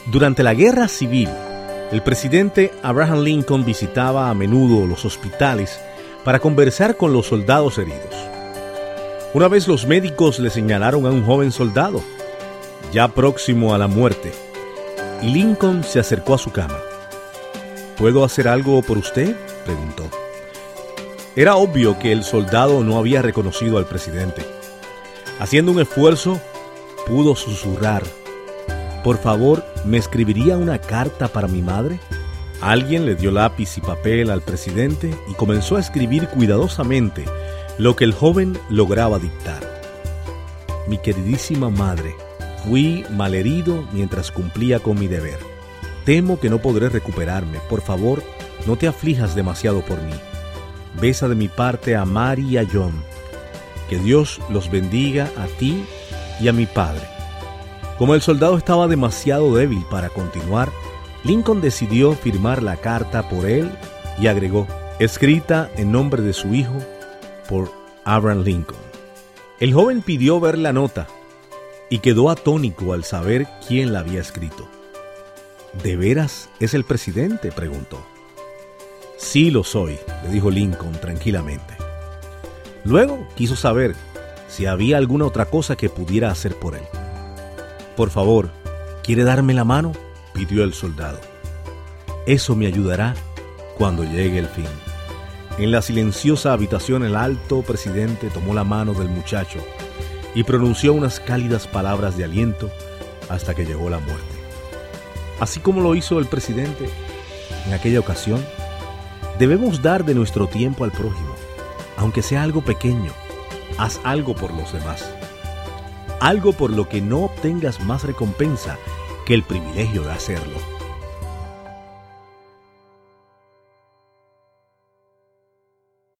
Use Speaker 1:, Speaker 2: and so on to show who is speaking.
Speaker 1: Durante la Guerra Civil, el presidente Abraham Lincoln visitaba a menudo los hospitales para conversar con los soldados heridos. Una vez los médicos le señalaron a un joven soldado, ya próximo a la muerte, y Lincoln se acercó a su cama. ¿Puedo hacer algo por usted?, preguntó. Era obvio que el soldado no había reconocido al presidente. Haciendo un esfuerzo, pudo susurrar: «Por favor, ¿me escribiría una carta para mi madre?». Alguien le dio lápiz y papel al presidente y comenzó a escribir cuidadosamente lo que el joven lograba dictar. «Mi queridísima madre, fui malherido mientras cumplía con mi deber. Temo que no podré recuperarme. Por favor, no te aflijas demasiado por mí. Besa de mi parte a Mary y a John. Que Dios los bendiga a ti y a mi padre». Como el soldado estaba demasiado débil para continuar, Lincoln decidió firmar la carta por él y agregó: «Escrita en nombre de su hijo, por Abraham Lincoln». El joven pidió ver la nota y quedó atónito al saber quién la había escrito. «¿De veras es el presidente?», preguntó. «Sí lo soy», le dijo Lincoln tranquilamente. Luego quiso saber si había alguna otra cosa que pudiera hacer por él. «Por favor, ¿quiere darme la mano?», pidió el soldado. «Eso me ayudará cuando llegue el fin». En la silenciosa habitación, el alto presidente tomó la mano del muchacho y pronunció unas cálidas palabras de aliento hasta que llegó la muerte. Así como lo hizo el presidente en aquella ocasión, debemos dar de nuestro tiempo al prójimo, aunque sea algo pequeño. Haz algo por los demás, algo por lo que no obtengas más recompensa que el privilegio de hacerlo.